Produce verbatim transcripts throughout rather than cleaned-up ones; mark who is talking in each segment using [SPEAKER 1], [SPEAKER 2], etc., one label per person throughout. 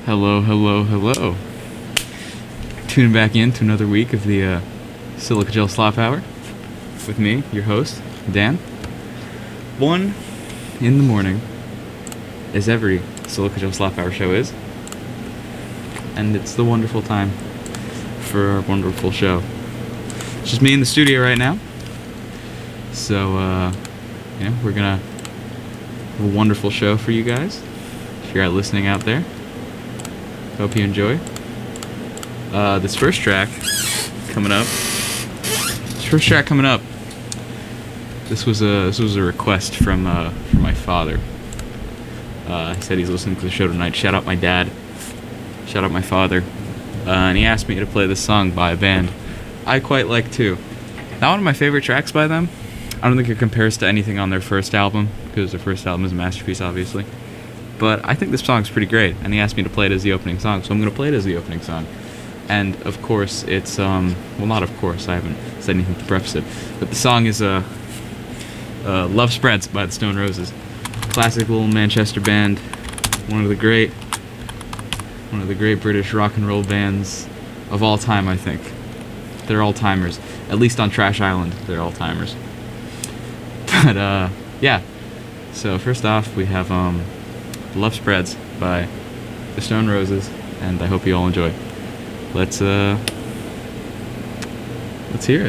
[SPEAKER 1] Hello, hello, hello. Tuning back in to another week of the uh, Silica Gel Slop Hour with me, your host, Dan. One in the morning, as every Silica Gel Slop Hour show is, and it's the wonderful time for our wonderful show. It's just me in the studio right now, so uh, you know, we're gonna have a wonderful show for you guys. If you're out listening out there, hope you enjoy. Uh, this first track coming up. This first track coming up. This was a this was a request from uh, from my father. Uh, he said he's listening to the show tonight. Shout out my dad. Shout out my father. Uh, and he asked me to play this song by a band I quite like too. Not one of my favorite tracks by them. I don't think it compares to anything on their first album, because their first album is a masterpiece, obviously. But I think this song's pretty great, and he asked me to play it as the opening song, so I'm going to play it as the opening song. And, of course, it's, um, well, not of course, I haven't said anything to preface it, but the song is, uh, uh, Love Spreads by the Stone Roses. Classic little Manchester band, one of the great, one of the great British rock and roll bands of all time, I think. They're all-timers. At least on Trash Island, they're all-timers. But, uh, yeah. So, first off, we have, um... Love Spreads by the Stone Roses, and I hope you all enjoy. Let's uh let's hear it.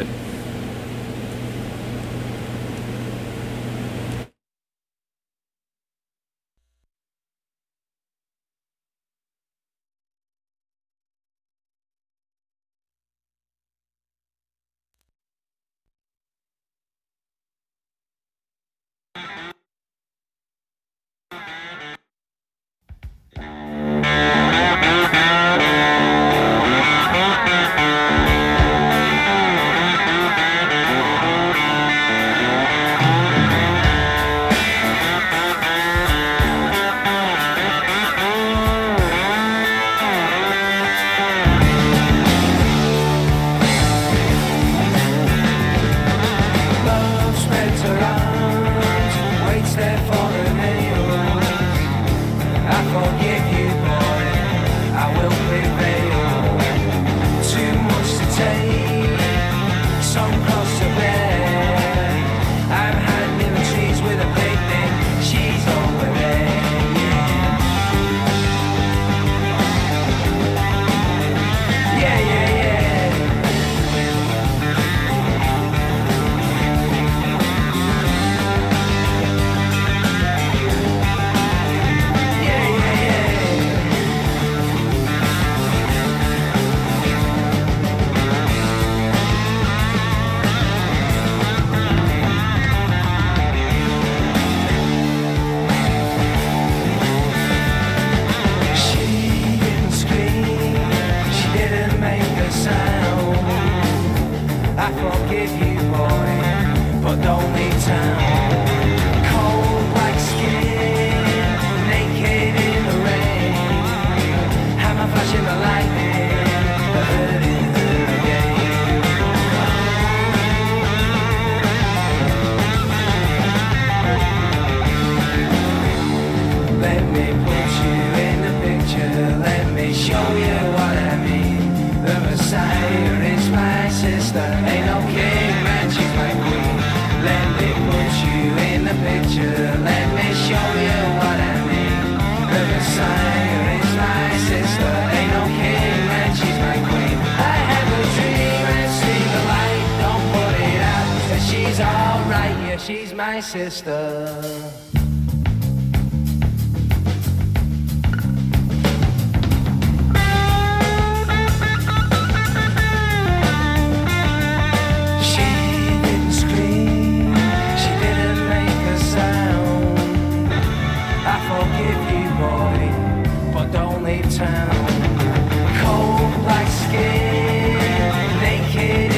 [SPEAKER 2] She's my sister.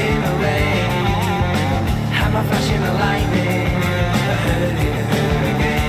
[SPEAKER 2] Flashing the lightning, I heard it, I heard it again.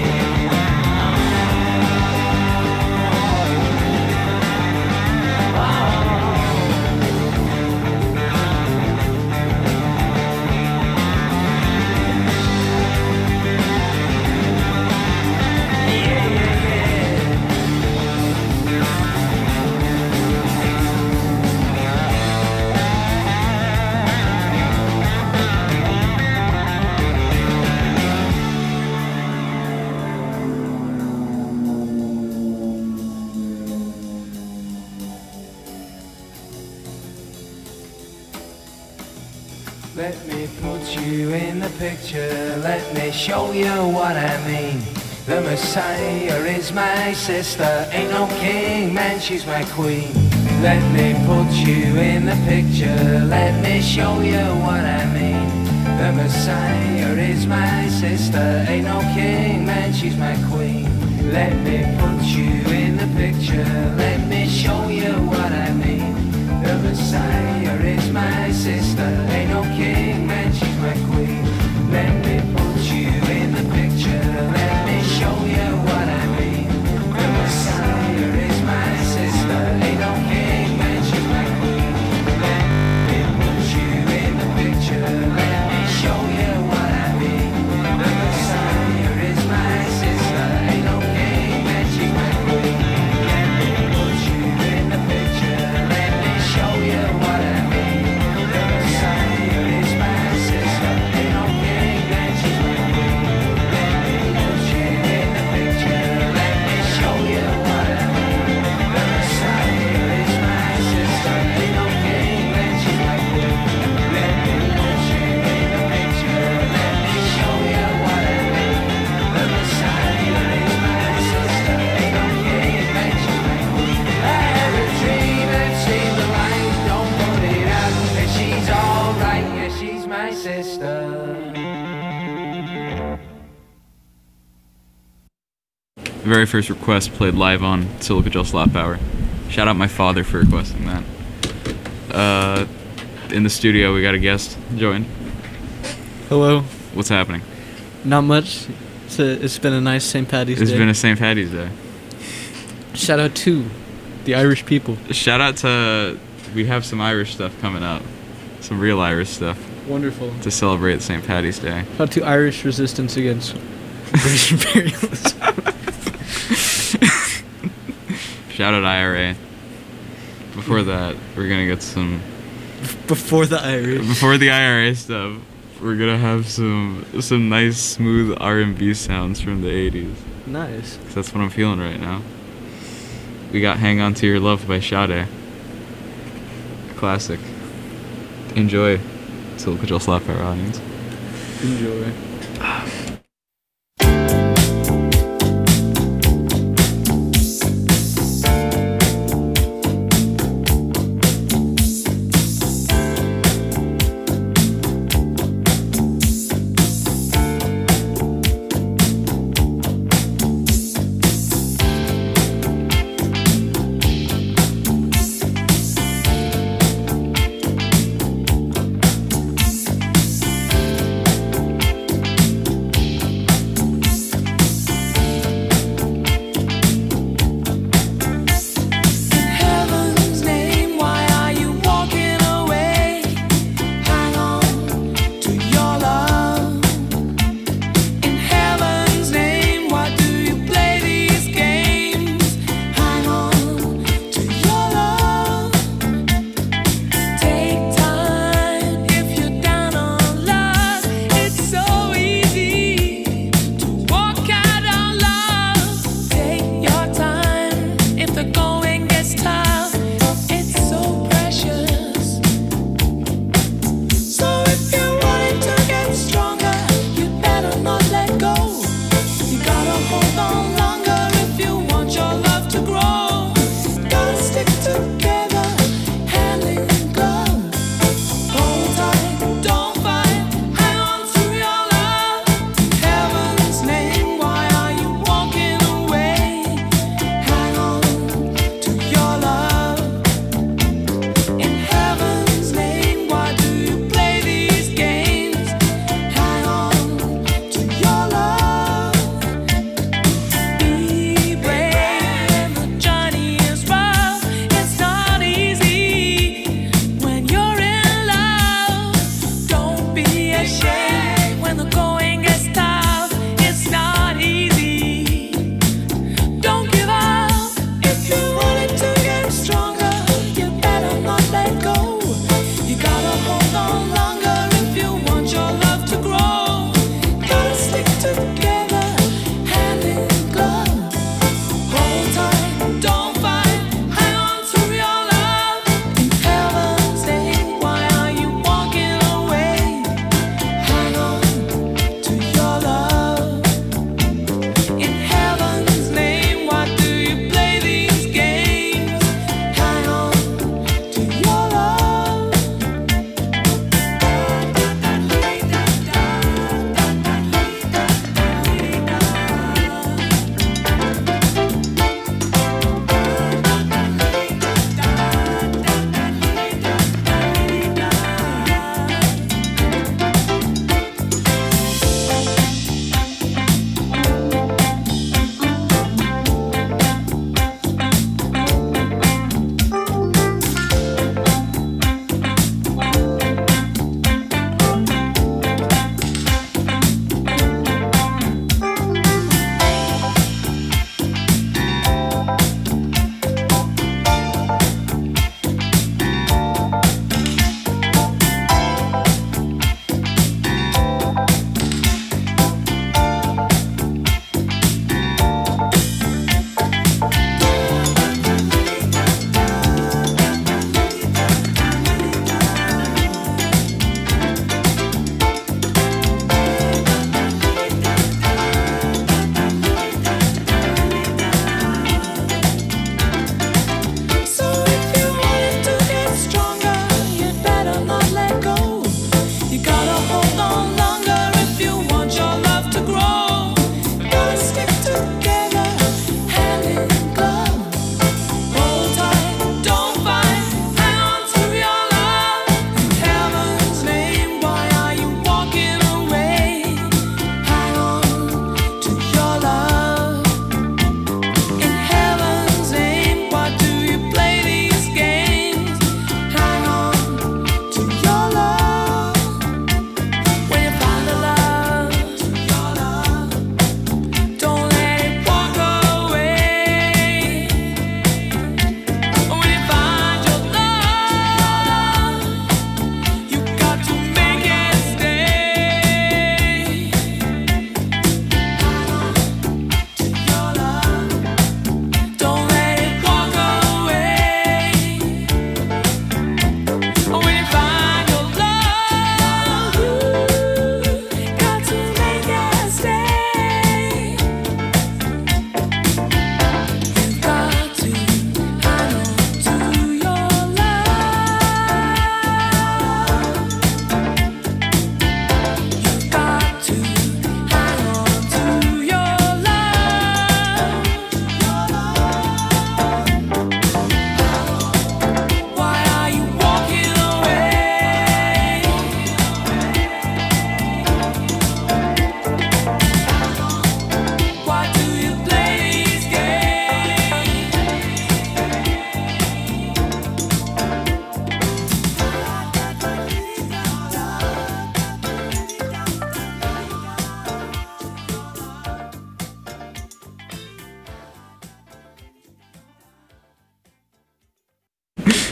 [SPEAKER 2] Let me put you in the picture, let me show you what I mean. The Messiah is my sister, ain't no king, man, she's my queen. Let me put you in the picture, let me show you what I mean. The Messiah is my sister, ain't no king, man, she's my queen. Let me put you in the picture, let me show you what I mean. The Messiah is my sister, ain't no king, man, she's my queen. Let me put you in the picture, let me show you what I mean. The Messiah is my sister, ain't no king, man, she's my queen. Let me put you in the picture, let me show you what I mean. The Messiah is my sister, ain't no king, man, she's my queen. Let me put you in the picture, let me show you what I mean. The Messiah is my sister, ain't no king, man, she's my queen. Let me put you in the picture, let me show you what I mean. The Messiah is my sister, ain't no king, man, she's my queen. Let me put you in the picture, let me show you what I mean. The Messiah is my sister, ain't no king, man, she's my queen. I had a dream and seen the light, don't put it out, and she's alright, yeah, she's my sister.
[SPEAKER 1] The very first request played live on Silica Gel Slap Hour. Shout out my father for requesting that. Uh, in the studio, we got a guest join.
[SPEAKER 3] Hello.
[SPEAKER 1] What's happening?
[SPEAKER 3] Not much. It's, a, it's been a nice Saint Paddy's
[SPEAKER 1] It's
[SPEAKER 3] Day.
[SPEAKER 1] been a Saint Paddy's Day.
[SPEAKER 3] Shout out to the Irish people.
[SPEAKER 1] Shout out to, we have some Irish stuff coming up. Some real Irish stuff
[SPEAKER 3] Wonderful.
[SPEAKER 1] to celebrate Saint Paddy's Day.
[SPEAKER 3] Shout out to Irish resistance against British imperialism.
[SPEAKER 1] Shout out I R A. Before that, we're gonna get some.
[SPEAKER 3] Before the Irish.
[SPEAKER 1] Before the I R A stuff, we're gonna have some some nice smooth R and B sounds from the eighties.
[SPEAKER 3] Nice.
[SPEAKER 1] 'Cause that's what I'm feeling right now. We got "Hang On to Your Love" by Sade. Classic. Enjoy, Silica Gel Slap Hour audience.
[SPEAKER 3] Enjoy.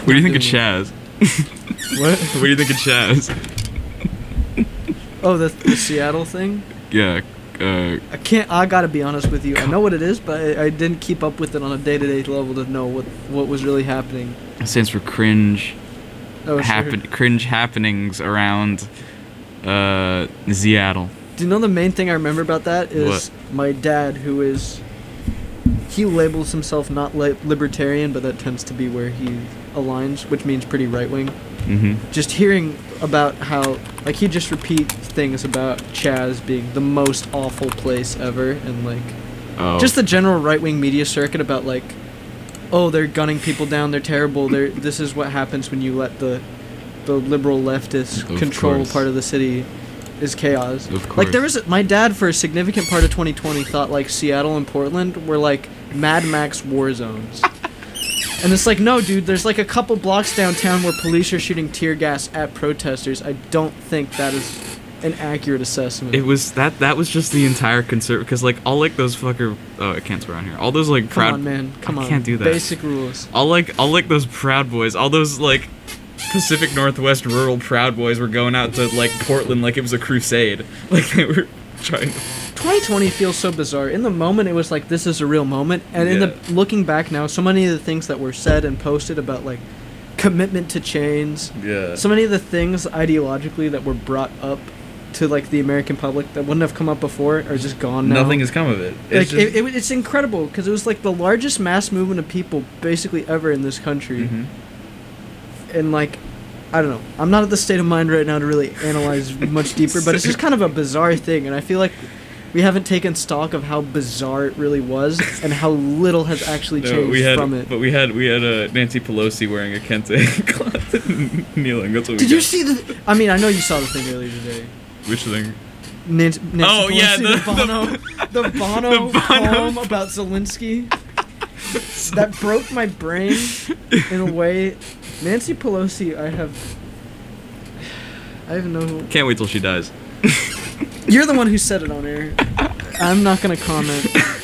[SPEAKER 1] do you think of
[SPEAKER 3] doing it.
[SPEAKER 1] Chaz?
[SPEAKER 3] What?
[SPEAKER 1] What do you think of Chaz?
[SPEAKER 3] Oh, the, the Seattle thing?
[SPEAKER 1] Yeah. Uh,
[SPEAKER 3] I can't. I gotta be honest with you. I know what it is, but I, I didn't keep up with it on a day-to-day level to know what what was really happening.
[SPEAKER 1] it stands for cringe.
[SPEAKER 3] Oh,
[SPEAKER 1] happen
[SPEAKER 3] sure.
[SPEAKER 1] cringe happenings around uh Seattle.
[SPEAKER 3] Do you know the main thing I remember about that is
[SPEAKER 1] What?
[SPEAKER 3] my dad, who is he labels himself not li- libertarian, but that tends to be where he aligns, which means pretty right-wing.
[SPEAKER 1] Mm-hmm.
[SPEAKER 3] Just hearing about how, like, he just repeats things about Chaz being the most awful place ever, and like
[SPEAKER 1] Oh.
[SPEAKER 3] just the general right-wing media circuit about like, oh, they're gunning people down, they're terrible, they're this is what happens when you let the the liberal leftists
[SPEAKER 1] Of
[SPEAKER 3] control
[SPEAKER 1] course.
[SPEAKER 3] part of the city, is chaos.
[SPEAKER 1] Of course.
[SPEAKER 3] Like there was a, my dad for a significant part of twenty twenty thought like Seattle and Portland were like Mad Max war zones. And it's like, no, dude, there's like a couple blocks downtown where police are shooting tear gas at protesters. I don't think that is an accurate assessment.
[SPEAKER 1] It was that that was just the entire concern, because like all like those fucker oh I can't swear on here, all those like
[SPEAKER 3] Come
[SPEAKER 1] proud
[SPEAKER 3] on, man. Come
[SPEAKER 1] I
[SPEAKER 3] on.
[SPEAKER 1] can't do that.
[SPEAKER 3] Basic rules.
[SPEAKER 1] all like all like those Proud Boys, all those like Pacific Northwest rural Proud Boys were going out to like Portland like it was a crusade, like they were trying to
[SPEAKER 3] twenty twenty feels so bizarre. In the moment, it was like, this is a real moment. And in
[SPEAKER 1] Yeah.
[SPEAKER 3] the looking back now, so many of the things that were said and posted about like commitment to change,
[SPEAKER 1] yeah
[SPEAKER 3] so many of the things ideologically that were brought up to like the American public that wouldn't have come up before are just gone now.
[SPEAKER 1] nothing has come of it.
[SPEAKER 3] Like
[SPEAKER 1] It's just,
[SPEAKER 3] it, it, it's incredible because it was like the largest mass movement of people basically ever in this country.
[SPEAKER 1] Mhm.
[SPEAKER 3] And like, I don't know, I'm not at the state of mind right now to really analyze much deeper, but it's just kind of a bizarre thing, and I feel like we haven't taken stock of how bizarre it really was and how little has actually
[SPEAKER 1] No,
[SPEAKER 3] changed
[SPEAKER 1] we had,
[SPEAKER 3] from it.
[SPEAKER 1] but we had we had uh, Nancy Pelosi wearing a kente cloth and kneeling. That's what we
[SPEAKER 3] Did you
[SPEAKER 1] got.
[SPEAKER 3] see the? I mean, I know you saw the thing earlier today.
[SPEAKER 1] Which thing?
[SPEAKER 3] Nancy, Nancy
[SPEAKER 1] Oh,
[SPEAKER 3] Pelosi,
[SPEAKER 1] yeah,
[SPEAKER 3] the,
[SPEAKER 1] the-
[SPEAKER 3] Bono, the, Bono
[SPEAKER 1] the Bono-
[SPEAKER 3] poem about Zelensky. That broke my brain in a way. Nancy Pelosi, I have. I have no.
[SPEAKER 1] Can't wait till she dies.
[SPEAKER 3] You're the one who said it on air. I'm not gonna comment.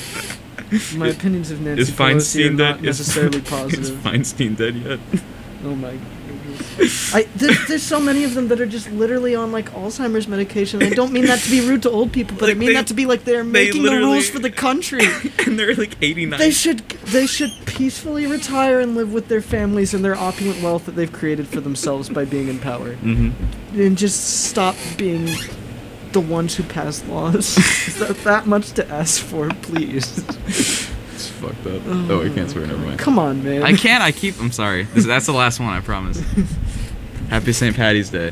[SPEAKER 3] My opinions of Nancy
[SPEAKER 1] Is
[SPEAKER 3] Pelosi are
[SPEAKER 1] Feinstein
[SPEAKER 3] not
[SPEAKER 1] dead? Is-
[SPEAKER 3] necessarily
[SPEAKER 1] Is
[SPEAKER 3] positive.
[SPEAKER 1] Feinstein dead yet?
[SPEAKER 3] Oh my goodness. I there's, there's so many of them that are just literally on like Alzheimer's medication. I don't mean that to be rude to old people, but I
[SPEAKER 1] Like,
[SPEAKER 3] mean
[SPEAKER 1] they-
[SPEAKER 3] that to be like they're
[SPEAKER 1] they
[SPEAKER 3] making the
[SPEAKER 1] literally-
[SPEAKER 3] rules for the country.
[SPEAKER 1] And they're like eighty-nine.
[SPEAKER 3] They should they should peacefully retire and live with their families and their opulent wealth that they've created for themselves by being in power,
[SPEAKER 1] Mm-hmm.
[SPEAKER 3] and just stop being the ones who pass laws. Is that that much to ask for, please?
[SPEAKER 1] It's fucked up. Oh, I can't swear. Never mind.
[SPEAKER 3] Come on, man.
[SPEAKER 1] I can't. I keep. I'm sorry. This, that's the last one. I promise. Happy Saint Patty's Day.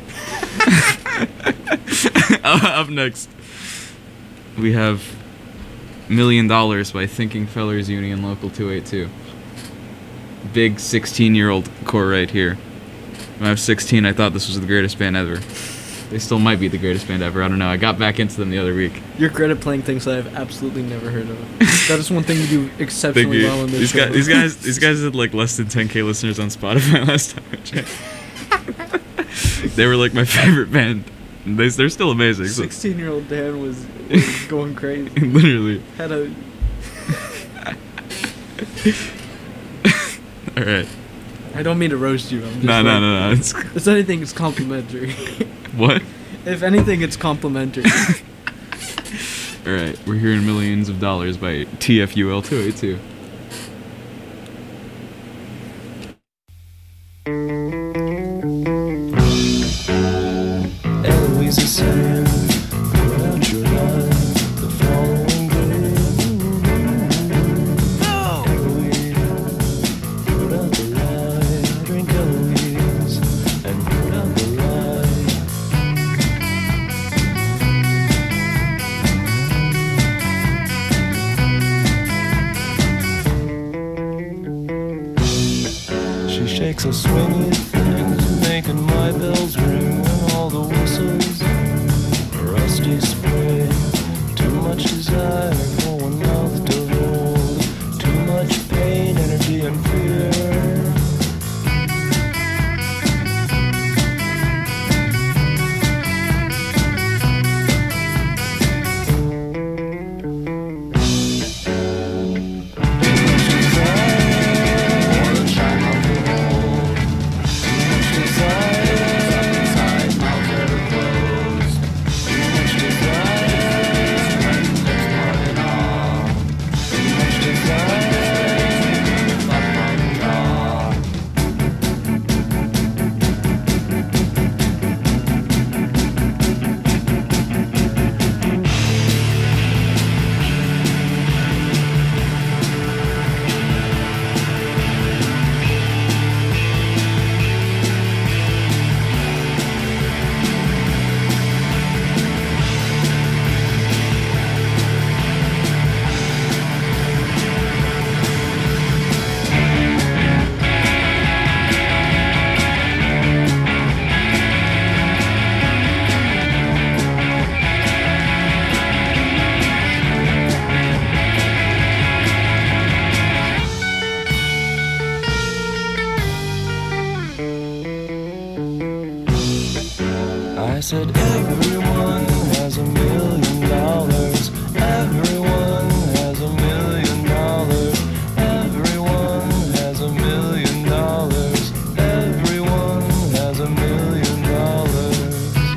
[SPEAKER 1] Uh, up next, we have Million Dollars by Thinking Fellers Union Local two eighty-two. Big sixteen-year-old core right here. When I was sixteen, I thought this was the greatest band ever. They still might be the greatest band ever. I don't know. I got back into them the other week.
[SPEAKER 3] You're great at playing things that I've absolutely never heard of. That is one thing you do
[SPEAKER 1] Thank
[SPEAKER 3] exceptionally
[SPEAKER 1] you.
[SPEAKER 3] well in this
[SPEAKER 1] These
[SPEAKER 3] show.
[SPEAKER 1] guys, these guys, these guys had like less than ten K listeners on Spotify last time I checked. They were like my favorite band. They, they're still amazing. So,
[SPEAKER 3] sixteen-year-old Dan was, was going crazy.
[SPEAKER 1] literally.
[SPEAKER 3] Had a
[SPEAKER 1] All right.
[SPEAKER 3] I don't mean to roast you. I'm just
[SPEAKER 1] No, no,
[SPEAKER 3] like,
[SPEAKER 1] no, no. It's,
[SPEAKER 3] If anything, it's complimentary.
[SPEAKER 1] what?
[SPEAKER 3] If anything, it's complimentary.
[SPEAKER 1] All right. We're hearing Millions of Dollars by T F U L two eighty-two.
[SPEAKER 2] Eloise is saying, put out your light the following day. No! Eloise, put out the light, drink Eloise, and put out the light. She shakes a swingy thing, making my bells ring and all the whistles. Rusty spray, too much desire for one mouth to hold, too much pain, energy, and fear. Too much desire, the time of the world. I said everyone has a million dollars. Everyone has a million dollars. Everyone has a million dollars. Everyone has a million dollars.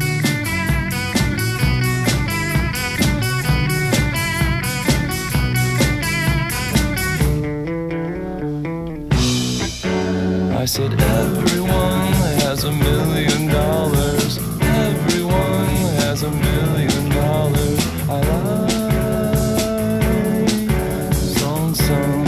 [SPEAKER 2] I said everyone has a million dollars. Everyone has a million dollars. I like song song.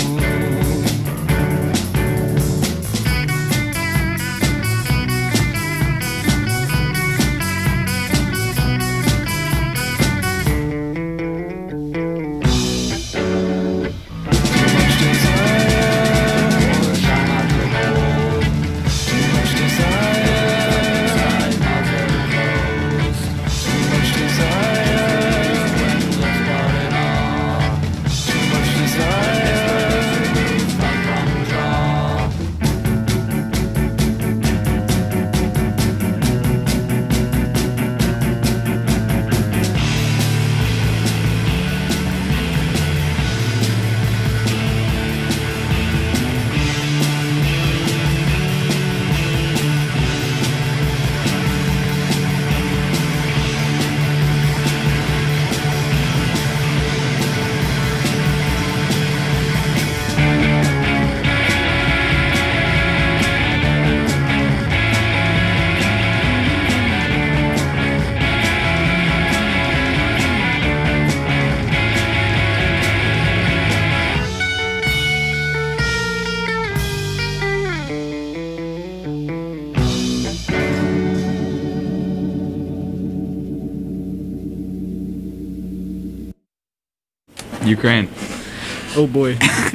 [SPEAKER 1] Ukraine.
[SPEAKER 3] Oh boy.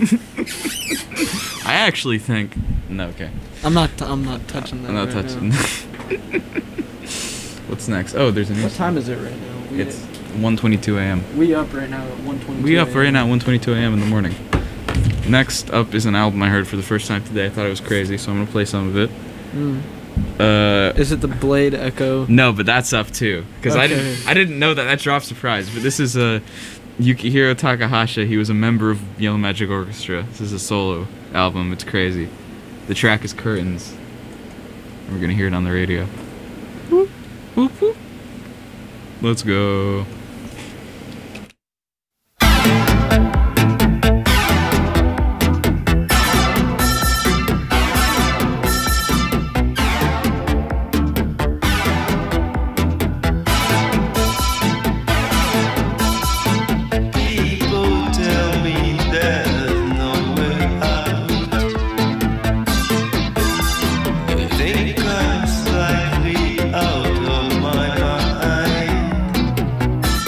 [SPEAKER 1] I actually think. No, okay.
[SPEAKER 3] I'm not. T- I'm not touching that.
[SPEAKER 1] I'm not
[SPEAKER 3] right
[SPEAKER 1] touching.
[SPEAKER 3] now.
[SPEAKER 1] What's next? Oh, there's a new.
[SPEAKER 3] What time is it right now? We
[SPEAKER 1] It's one twenty-two a.m.
[SPEAKER 3] We up right now at one twenty.
[SPEAKER 1] We up right now at one twenty-two a.m. in the morning. Next up is an album I heard for the first time today. I thought it was crazy, so I'm gonna play some of it.
[SPEAKER 3] Mm.
[SPEAKER 1] Uh,
[SPEAKER 3] Is it the Blade Echo?
[SPEAKER 1] no, but that's up too, because I
[SPEAKER 3] Okay.
[SPEAKER 1] didn't. I didn't know that that dropped surprise. But this is a Yukihiro Takahashi. He was a member of Yellow Magic Orchestra. This is a solo album. It's crazy. The track is Curtains. We're gonna hear it on the radio. Whoop, whoop, whoop. Let's go.
[SPEAKER 2] Slightly out of my mind.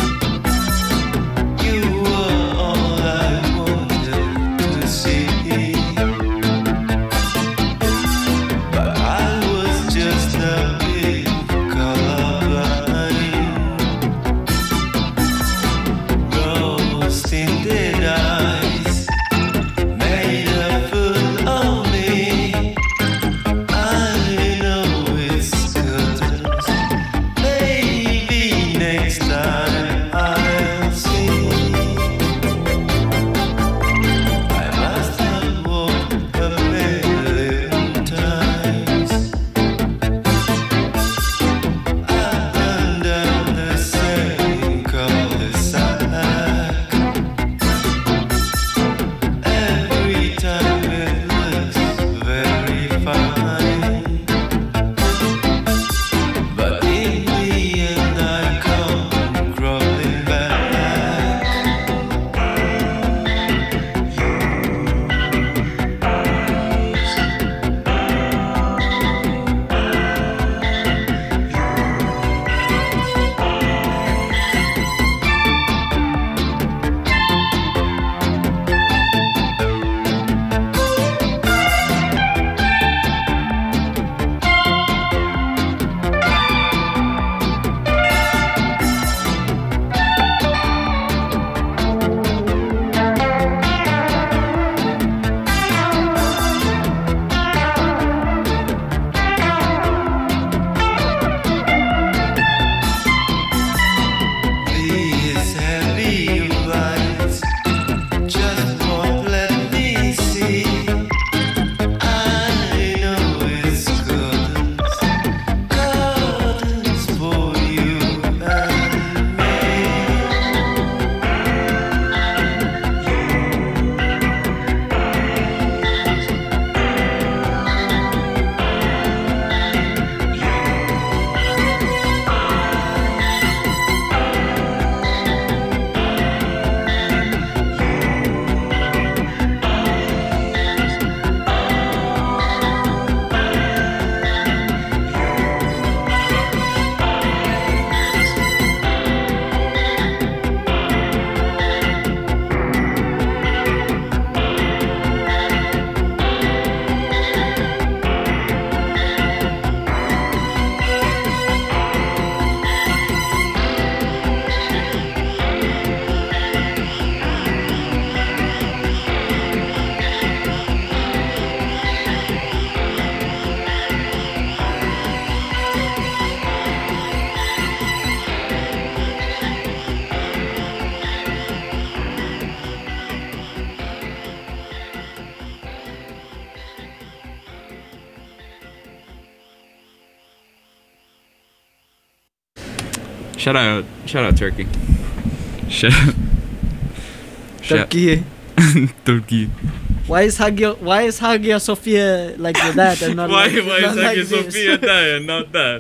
[SPEAKER 1] Shout out, shout out Turkey. Shout out. shout-
[SPEAKER 3] Turkey.
[SPEAKER 1] Turkey.
[SPEAKER 3] Why is Hagia Why is Hagia Sophia like that and not
[SPEAKER 1] Why,
[SPEAKER 3] like,
[SPEAKER 1] why
[SPEAKER 3] not
[SPEAKER 1] is
[SPEAKER 3] like
[SPEAKER 1] Hagia
[SPEAKER 3] this?
[SPEAKER 1] Sophia that and not that?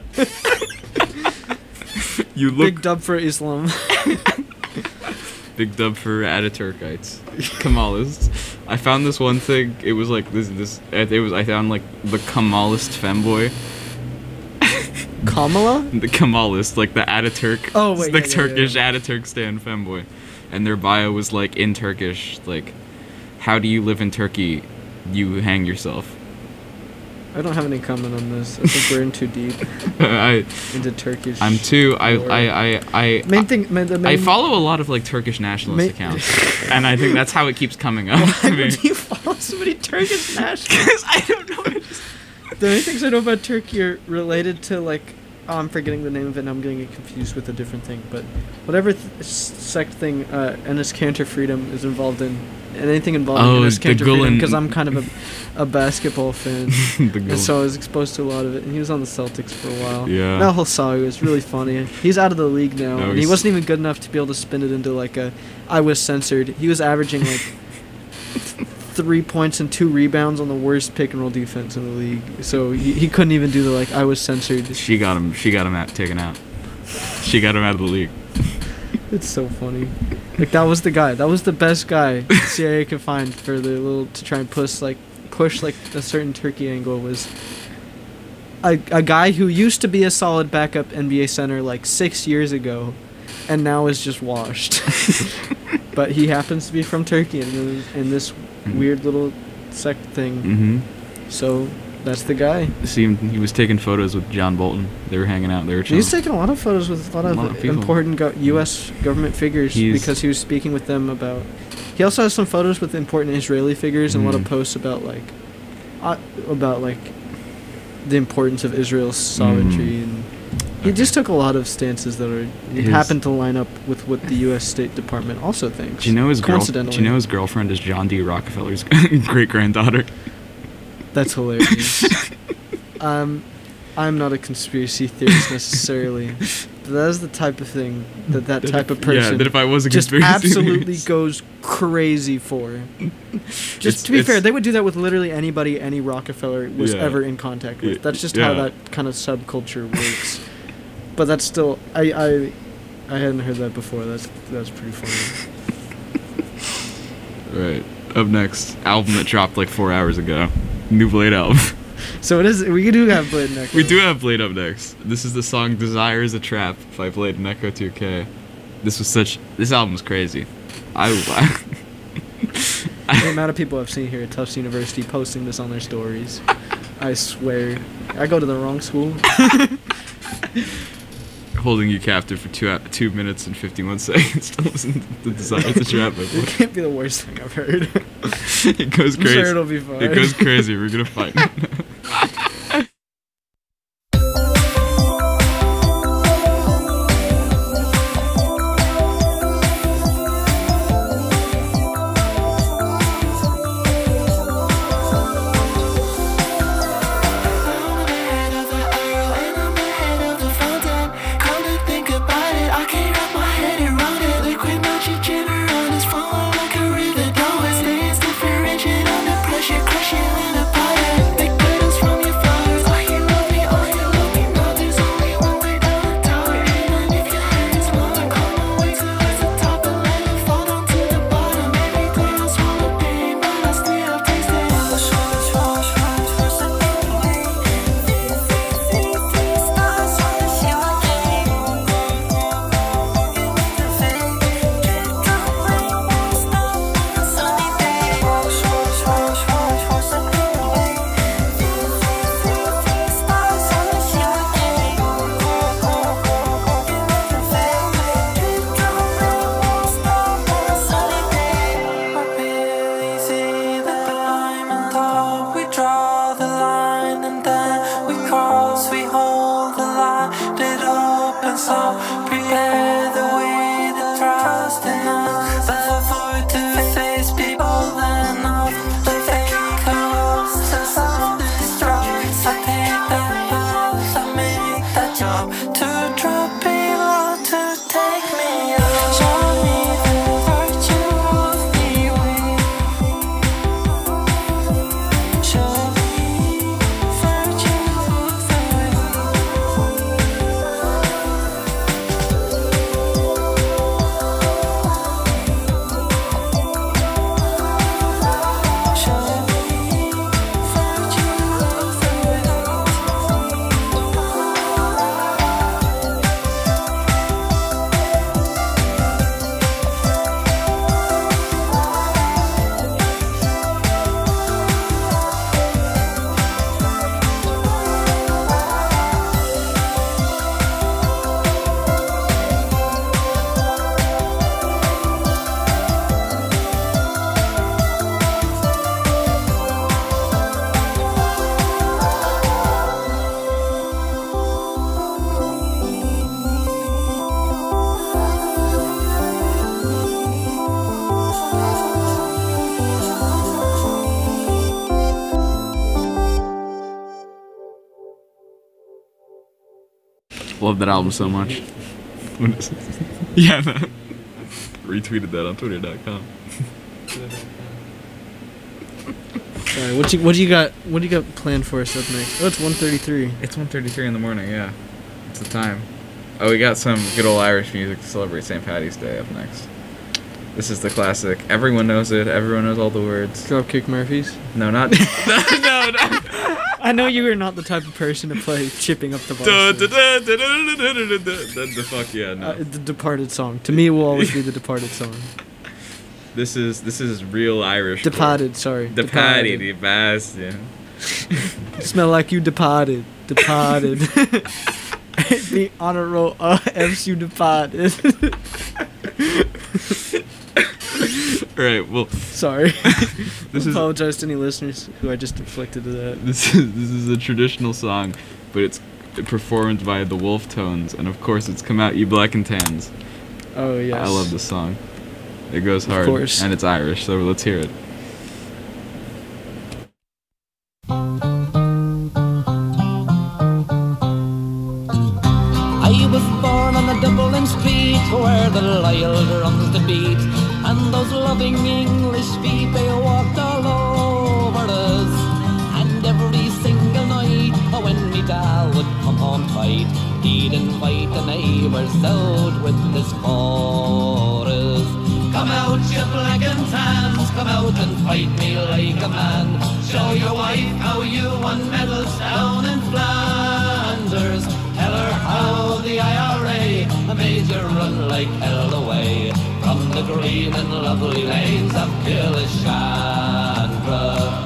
[SPEAKER 1] You look
[SPEAKER 3] Big dub for Islam.
[SPEAKER 1] big dub for Ataturkites, Kemalists. I found this one thing. It was like this. This. It was. I found like the Kemalist femboy.
[SPEAKER 3] Kamala?
[SPEAKER 1] The Kemalist, like the Ataturk.
[SPEAKER 3] Oh, wait,
[SPEAKER 1] the
[SPEAKER 3] yeah, yeah,
[SPEAKER 1] Turkish
[SPEAKER 3] yeah.
[SPEAKER 1] Ataturk stan femboy, and their bio was like in Turkish, like, "How do you live in Turkey? You hang yourself."
[SPEAKER 3] I don't have any comment on this. I think we're in too deep
[SPEAKER 1] I.
[SPEAKER 3] into Turkish.
[SPEAKER 1] I'm too. I.
[SPEAKER 3] lore.
[SPEAKER 1] I. I. I.
[SPEAKER 3] Main thing. Main, the main,
[SPEAKER 1] I follow a lot of like Turkish nationalist
[SPEAKER 3] Main-
[SPEAKER 1] accounts, and I think that's how it keeps coming up
[SPEAKER 3] Why
[SPEAKER 1] for me.
[SPEAKER 3] would you follow so many Turkish nationalists?
[SPEAKER 1] Because I don't know. I just-
[SPEAKER 3] The only things I know about Turkey are related to like, oh, I'm forgetting the name of it and I'm getting it confused with a different thing. But whatever th- s- sect thing uh, Enes Kanter Freedom is involved in, and anything involving
[SPEAKER 1] Oh,
[SPEAKER 3] Enes
[SPEAKER 1] the
[SPEAKER 3] Kanter Freedom,
[SPEAKER 1] Gulen-
[SPEAKER 3] because I'm kind of a, a basketball fan,
[SPEAKER 1] the
[SPEAKER 3] and
[SPEAKER 1] goal.
[SPEAKER 3] so I was exposed to a lot of it. And he was on the Celtics for a while.
[SPEAKER 1] Yeah.
[SPEAKER 3] That whole saga was really funny. He's out of the league now,
[SPEAKER 1] No,
[SPEAKER 3] and he
[SPEAKER 1] he's-
[SPEAKER 3] wasn't even good enough to be able to spin it into like a, I was censored. He was averaging like. Three points and two rebounds on the worst pick and roll defense in the league. So he, he couldn't even do the like I was censored.
[SPEAKER 1] She got him. She got him out, taken out. She got him out of the league.
[SPEAKER 3] It's so funny. Like that was the guy. That was the best guy the C I A could find for the little to try and push like push like a certain Turkey angle was a a guy who used to be a solid backup N B A center like six years ago, and now is just washed. But he happens to be from Turkey and in this weird little sect thing.
[SPEAKER 1] Mm-hmm.
[SPEAKER 3] So that's the guy.
[SPEAKER 1] Seemed he was taking photos with John Bolton. They were hanging out. They were chilling.
[SPEAKER 3] He's taking a lot of photos with a lot of,
[SPEAKER 1] A lot of people.
[SPEAKER 3] important go- U S government figures
[SPEAKER 1] He's-
[SPEAKER 3] because he was speaking with them about. He also has some photos with important Israeli figures and a lot of
[SPEAKER 1] Mhm.
[SPEAKER 3] posts about like, uh, about like, the importance of Israel's sovereignty,
[SPEAKER 1] Mhm.
[SPEAKER 3] and he just took a lot of stances that are
[SPEAKER 1] His-
[SPEAKER 3] happened to line up with what the U S State Department also thinks.
[SPEAKER 1] Do you know his girl? Do
[SPEAKER 3] Coincidentally,
[SPEAKER 1] you know his girlfriend is John D. Rockefeller's great granddaughter?
[SPEAKER 3] that's hilarious. um, I'm not a conspiracy theorist necessarily. But that is the type of thing that that type of person
[SPEAKER 1] Yeah, that if I was a
[SPEAKER 3] just
[SPEAKER 1] conspiracy
[SPEAKER 3] absolutely
[SPEAKER 1] theorist-
[SPEAKER 3] goes crazy for. Just
[SPEAKER 1] It's-
[SPEAKER 3] to be
[SPEAKER 1] it's-
[SPEAKER 3] fair, they would do that with literally anybody any Rockefeller was
[SPEAKER 1] Yeah.
[SPEAKER 3] ever in contact with.
[SPEAKER 1] Yeah,
[SPEAKER 3] That's just how
[SPEAKER 1] yeah.
[SPEAKER 3] that kind of subculture works. But that's still I I I hadn't heard that before. That's that's pretty funny.
[SPEAKER 1] Right. Up next, album that dropped like four hours ago. New Blade album.
[SPEAKER 3] So it is. We do have Blade next.
[SPEAKER 1] We do have Blade up next. This is the song "Desire Is a Trap" by Blade and Echo two K. This was such. This album's crazy. I.
[SPEAKER 3] The amount of people I've seen here at Tufts University posting this on their stories. I swear. I go to the wrong school.
[SPEAKER 1] Holding you captive for two hou- two minutes and fifty one seconds to listen to "Desire Is a Trap" by
[SPEAKER 3] It
[SPEAKER 1] Blade.
[SPEAKER 3] can't be the worst thing I've heard.
[SPEAKER 1] It goes
[SPEAKER 3] I'm
[SPEAKER 1] crazy.
[SPEAKER 3] sure it'll be fine.
[SPEAKER 1] It goes crazy. We're gonna fight.
[SPEAKER 4] To drop below to
[SPEAKER 1] love that album so much. Yeah, man. Retweeted that on twitter dot com.
[SPEAKER 3] Alright, what you what do you got? What do you got planned for us up next? Oh, it's one thirty-three.
[SPEAKER 1] It's one thirty-three in the morning. Yeah, it's the time. Oh, we got some good old Irish music to celebrate Saint Paddy's Day up next. This is the classic. Everyone knows it. Everyone knows all the words.
[SPEAKER 3] Dropkick Murphys.
[SPEAKER 1] No, not. no, no, no.
[SPEAKER 3] I know you are not the type of person to play Chipping Up the
[SPEAKER 1] Da,
[SPEAKER 3] Bars.
[SPEAKER 1] da, da, da, da, da, da, da, da, da, fuck yeah, no.
[SPEAKER 3] Uh, the Departed song. To me, it will always be the Departed song.
[SPEAKER 1] This is this is real Irish.
[SPEAKER 3] Departed, sorry.
[SPEAKER 1] Departed, you bastard.
[SPEAKER 3] Smell like you departed. Departed. The honor roll uh, F's you departed.
[SPEAKER 1] Alright, well.
[SPEAKER 3] Sorry.
[SPEAKER 1] This
[SPEAKER 3] I
[SPEAKER 1] is
[SPEAKER 3] apologize to any listeners who I just inflicted to that.
[SPEAKER 1] this is this is a traditional song, but it's performed by the Wolf Tones, and of course it's Come Out You Black and Tans.
[SPEAKER 3] Oh, yes.
[SPEAKER 1] I love this song. It goes hard,
[SPEAKER 3] course.
[SPEAKER 1] and it's Irish, so let's hear it.
[SPEAKER 4] I was born on the Dublin street where the Lyle runs the beat, and those loving English feet, they walked all over us. And every single night, oh, when me dad would come home tight, he'd invite the neighbours out with his chorus. Come out, you black and tans, come out and fight me like a man. Show your wife how you won medals down in Flanders. Tell her how the I R A made you run like hell away from the green and lovely lanes of Killishandra.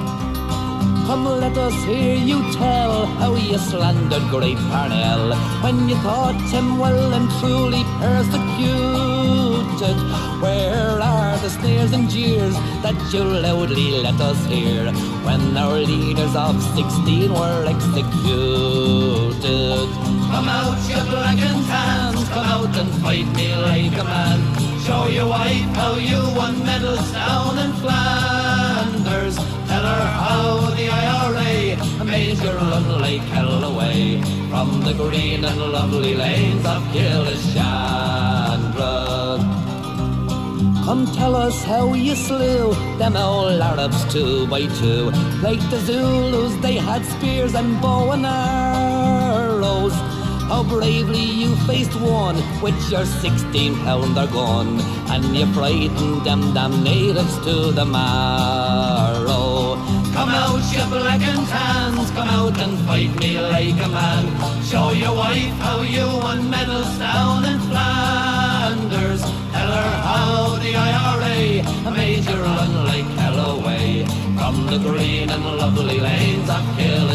[SPEAKER 4] Come let us hear you tell how you slandered great Parnell when you thought him well and truly persecuted. Where are the sneers and jeers that you loudly let us hear when our leaders of sixteen were executed? Come out, you black and tans, come out and fight me like a man. Show your wife how you won medals down in Flanders. Tell her how the I R A made you run like hell away from the green and lovely lanes of Killishandra. Come tell us how you slew them old Arabs two by two. Like the Zulus, they had spears and bow and arrows. How bravely you faced one with your sixteen pounder gun, and you frightened them damn natives to the marrow. Come out, you black and tans, come out and fight me like a man. Show your wife how you won medals down in Flanders. Tell her how the I R A made you run like hell away from the green and lovely lanes of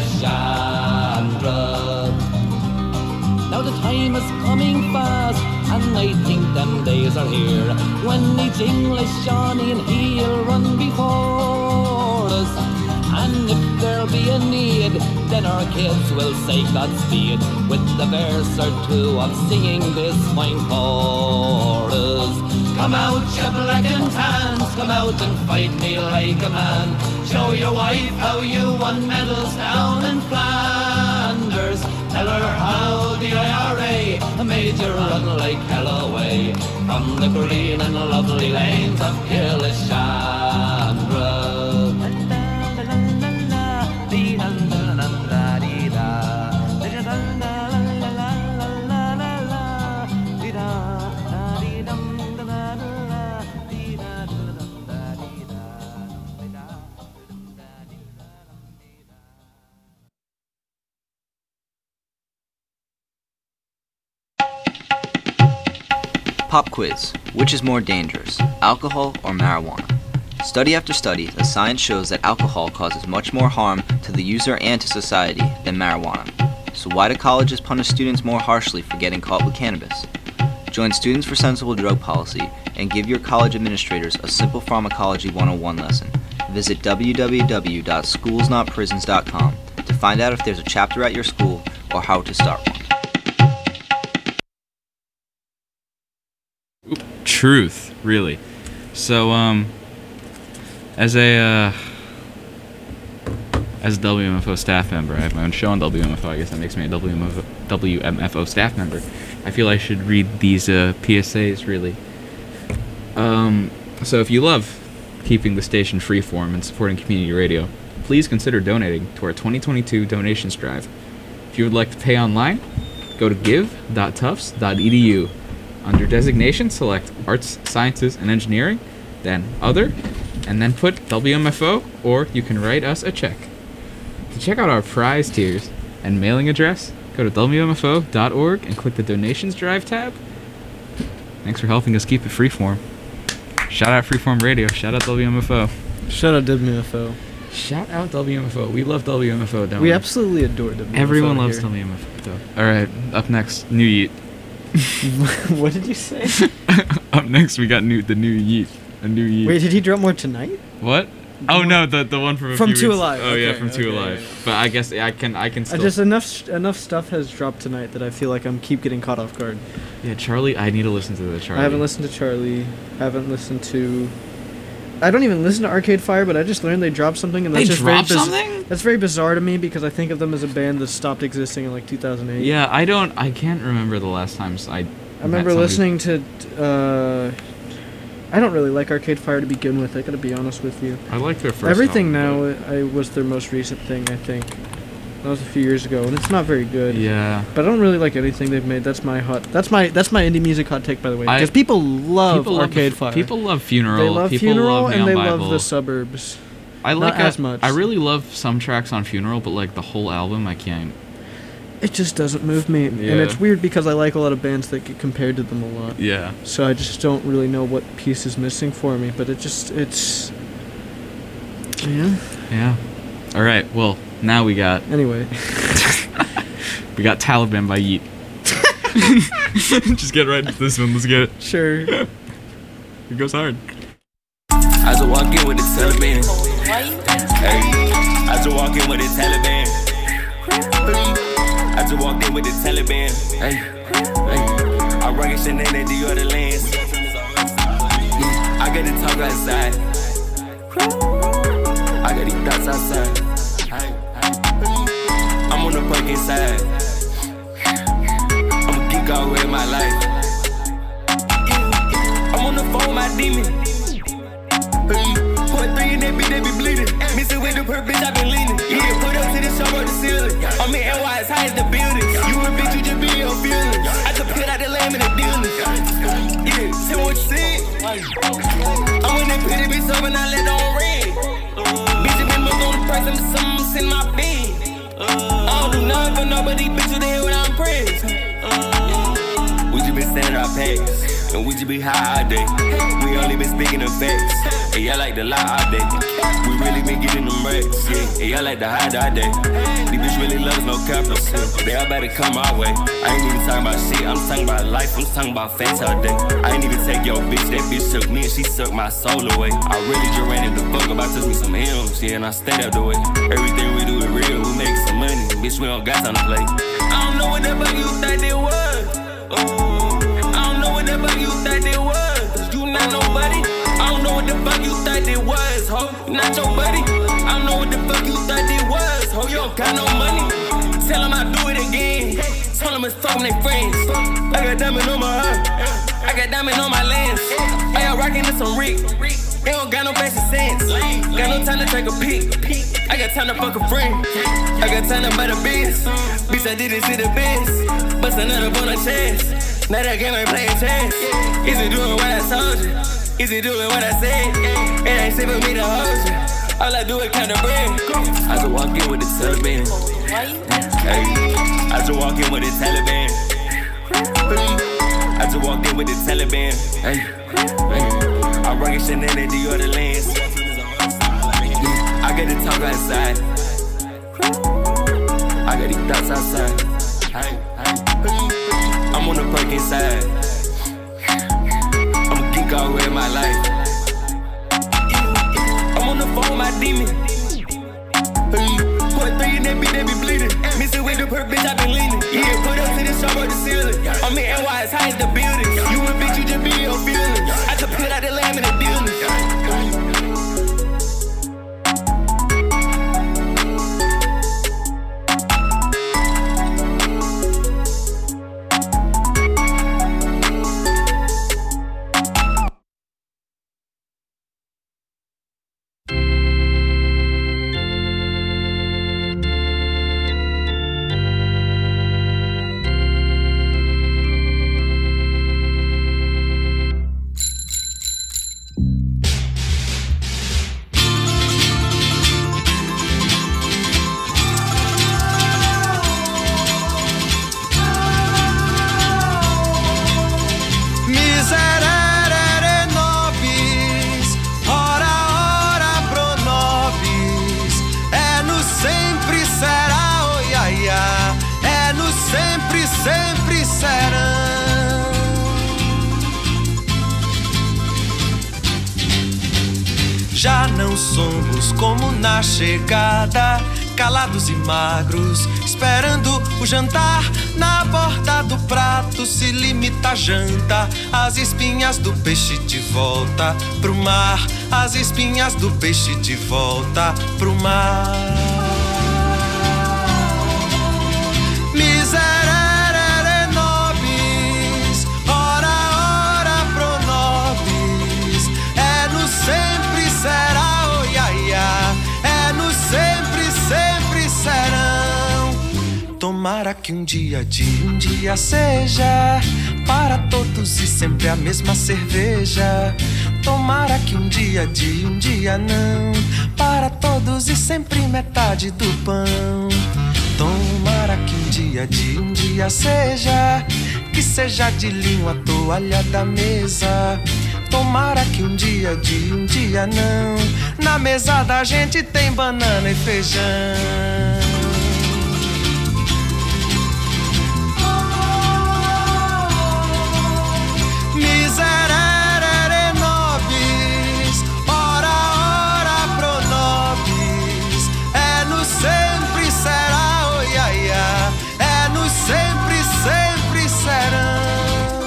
[SPEAKER 4] Killishandra. Now the time is coming fast, and I think them days are here when each English Johnny and he'll run before us. And if there'll be a need, then our kids will say Godspeed with the verse or two of singing this fine chorus. Come out, you black and tans, come out and fight me like a man. Show your wife how you won medals down in Flanders. Tell her how the I R A made you run like hell away from the green and lovely lanes of Killishandra.
[SPEAKER 5] Pop quiz. Which is more dangerous, alcohol or marijuana? Study after study, the science shows that alcohol causes much more harm to the user and to society than marijuana. So why do colleges punish students more harshly for getting caught with cannabis? Join Students for Sensible Drug Policy and give your college administrators a simple pharmacology one oh one lesson. Visit w w w dot schools not prisons dot com to find out if there's a chapter at your school or how to start one.
[SPEAKER 1] Truth, really. So, um, as a uh, as a W M F O staff member. I have my own show on W M F O. I guess that makes me a W M F O, W M F O staff member. I feel I should read these uh, P S As, really. Um, so if you love keeping the station freeform and supporting community radio, please consider donating to our twenty twenty-two donations drive. If you would like to pay online, go to give dot tufts dot e d u. Under designation, select Arts, Sciences, and Engineering, then Other, and then put W M F O, or you can write us a check. To check out our prize tiers and mailing address, go to W M F O dot org and click the Donations Drive tab. Thanks for helping us keep it freeform. Shout out Freeform Radio. Shout out W M F O.
[SPEAKER 3] Shout out W M F O.
[SPEAKER 1] Shout out W M F O. We love W M F O, don't we?
[SPEAKER 3] We absolutely adore W M F O.
[SPEAKER 1] Everyone loves
[SPEAKER 3] here.
[SPEAKER 1] W M F O. All right, up next, New Yeet.
[SPEAKER 3] What did you say?
[SPEAKER 1] Up next, we got new the new Yeet. A new Yeet.
[SPEAKER 3] Wait, did he drop more tonight?
[SPEAKER 1] What? Oh no, the the one from a
[SPEAKER 3] From
[SPEAKER 1] few
[SPEAKER 3] Two
[SPEAKER 1] weeks-
[SPEAKER 3] Alive.
[SPEAKER 1] Oh yeah,
[SPEAKER 3] Okay,
[SPEAKER 1] from Two
[SPEAKER 3] okay,
[SPEAKER 1] Alive.
[SPEAKER 3] yeah.
[SPEAKER 1] But I guess I can I can
[SPEAKER 3] I
[SPEAKER 1] still.
[SPEAKER 3] just enough enough stuff has dropped tonight that I feel like I'm keep getting caught off guard.
[SPEAKER 1] Yeah, Charlie. I need to listen to the Charlie.
[SPEAKER 3] I haven't listened to Charlie. Haven't listened to. I don't even listen to Arcade Fire, but I just learned they dropped something, and that's
[SPEAKER 1] They
[SPEAKER 3] just very
[SPEAKER 1] dropped
[SPEAKER 3] biz-
[SPEAKER 1] something?
[SPEAKER 3] That's very bizarre to me because I think of them as a band that stopped existing in like two thousand eight.
[SPEAKER 1] Yeah, I don't. I can't remember the last times I.
[SPEAKER 3] I remember listening to. Uh, I don't really like Arcade Fire to begin with. I gotta be honest with you.
[SPEAKER 1] I like their first.
[SPEAKER 3] Everything
[SPEAKER 1] album,
[SPEAKER 3] now, I was their most recent thing. I think that was a few years ago, and it's not very good.
[SPEAKER 1] but- Yeah.
[SPEAKER 3] But I don't really like anything they've made. That's my hot. That's my. That's my indie music hot take, by the way.
[SPEAKER 1] I-
[SPEAKER 3] Because people love
[SPEAKER 1] people
[SPEAKER 3] Arcade
[SPEAKER 1] love,
[SPEAKER 3] Fire.
[SPEAKER 1] People love Funeral.
[SPEAKER 3] They love
[SPEAKER 1] people
[SPEAKER 3] Funeral
[SPEAKER 1] love
[SPEAKER 3] and
[SPEAKER 1] Neon
[SPEAKER 3] they
[SPEAKER 1] Bible.
[SPEAKER 3] love The Suburbs.
[SPEAKER 1] I like
[SPEAKER 3] not
[SPEAKER 1] a-
[SPEAKER 3] as much.
[SPEAKER 1] I really love some tracks on Funeral, but like the whole album, I can't.
[SPEAKER 3] It just doesn't move me,
[SPEAKER 1] Yeah.
[SPEAKER 3] and it's weird because I like a lot of bands that get compared to them a lot.
[SPEAKER 1] Yeah.
[SPEAKER 3] So I just don't really know what piece is missing for me. But it just it's. Yeah.
[SPEAKER 1] Yeah. All right. Well, now we got
[SPEAKER 3] Anyway.
[SPEAKER 1] we got Taliban by Yeet. Just get right into this one. Let's get it.
[SPEAKER 3] Sure.
[SPEAKER 1] It goes hard.
[SPEAKER 6] I just walk in with the Taliban. Hey, I just walk in with the Taliban. I just walked in with the Taliban. Hey, hey. I rock it Chanel and the other lands. I got the talk outside. I got these thoughts outside. I'm on the park inside. I'm a geek all way my life. I'm on the phone with my demon. Point three and they be, they be bleeding. Missing with the purpose, I been leaning. Yeah, put up to the show on the ceiling. I'm in N Y as high as the building. You a bitch, you just be your feelings. I just put out the lamb in the dealings. Yeah, say what you said. I'm in that pretty bitch up and I let on red. Bitch, you been moved on the price, I'm something in my bed. I don't do nothing for nobody, bitch, you there when I'm pressed. We just been standing our packs. And we just be high all day. We only been speaking of facts. And y'all like to lie all day. We really been getting them racks. Yeah, and y'all like to hide all day. These bitch really loves no cappers. They all better come our way. I ain't even talking about shit. I'm talking about life. I'm talking about facts all day. I ain't even take your bitch. That bitch took me and she sucked my soul away. I really just ran in the fuck about touch me some M's. Yeah, and I stayed out the way. Everything we do is real. We make some money. Bitch, we don't got time to play. I don't know what the fuck you think it was. Oh. What the fuck you thought it was? Cause you not nobody. I don't know what the fuck you thought it was, ho. You not your buddy. I don't know what the fuck you thought it was, ho. You don't got no money. Tell them I do it again. Tell them it's fucking their friends. I got diamond on my heart. I got diamond on my lens. I got rockin' in some Rick. They don't got no basic sense. Got no time to take a peek. I got time to fuck a friend. I got time to buy the biz. Bitch, I did it to the best. Bust another on a chance. Now that game ain't playing chess. Is it doing what I told you? Is it doing what I said? It ain't safe for me to hold you. All I do is count the bread. I just walk in with the Taliban. Hey, I just walk in with the Taliban. I just walked in with the Taliban. Hey, hey. I rock it Chanel and the other lands. I got the talk outside. I got these thoughts outside. Hey, hey. I'm on the perk inside. I'm a geek all way in my life. I'm on the phone with my demon. Point three and they be, they be bleeding. Missing with the perk, bitch, I been leaning. Yeah, put up to the show on the ceiling. I'm in N Y as high as the building. You a bitch, you just be your feelings. I just put out the lamb in the dealings.
[SPEAKER 7] Miserere nobis, ora, ora pro nobis. É no sempre será, oh, ia, ia. É no sempre, sempre serão. Já não somos como na chegada, calados e magros, esperando o jantar. Na borda do prato se limita a janta. As espinhas do peixe de volta pro mar. As espinhas do peixe de volta pro mar. Miserere nobis, ora, ora pro nobis. É no sempre será, oh, ia, ia. É no sempre, sempre serão. Tomara que um dia de um dia seja para todos e sempre a mesma cerveja. Tomara que um dia de um dia não, para todos e sempre metade do pão. Tomara que um dia de um dia seja, que seja de linho a toalha da mesa. Tomara que um dia de um dia não, na mesa da gente tem banana e feijão. Miserere nobis, ora, ora pro nobis. É no sempre será, oh, ia, ia. É no sempre, sempre serão.